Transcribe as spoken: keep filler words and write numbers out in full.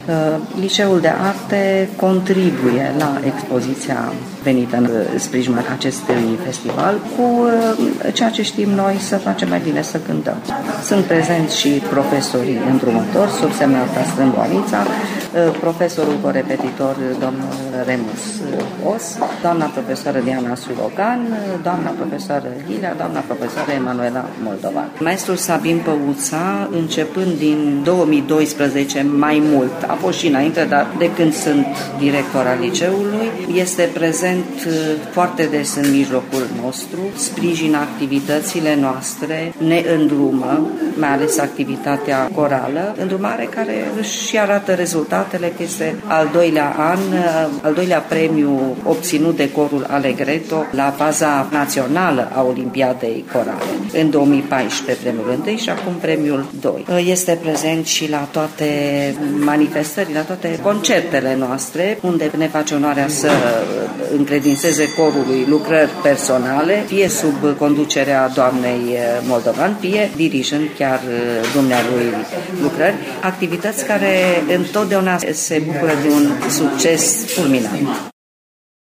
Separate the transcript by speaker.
Speaker 1: Liceul de Arte contribuie la expoziția venită în sprijinul acestui festival cu ceea ce știm noi să facem mai bine, să cântăm. Sunt prezenți și profesorii îndrumători, subsemnata Strâmboanița, profesorul corepetitor domnul Remus Os, doamna profesoară Diana Sulogan, doamna profesoară Lilia, doamna profesoară Emanuela Moldovan. Maestrul Sabin Păuța, începând din două mii doisprezece mai mult, a fost și înainte, dar de când sunt director al liceului, este prezent foarte des în mijlocul nostru, sprijină activitățile noastre, ne îndrumă, mai ales activitatea corală, îndrumare care își arată rezultatele, că este al doilea an, al doilea premiu obținut de corul Allegretto la faza națională a Olimpiadei Corale. În două mii paisprezece premiul întâi și acum premiul doi. Este prezent și la toate manifestările, la toate concertele noastre, unde ne face onoarea să încredințeze corului lucrări personale, fie sub conducerea doamnei Moldovan, fie dirijând chiar dumnealui lucrări, activități care întotdeauna se bucură de un succes fulminant.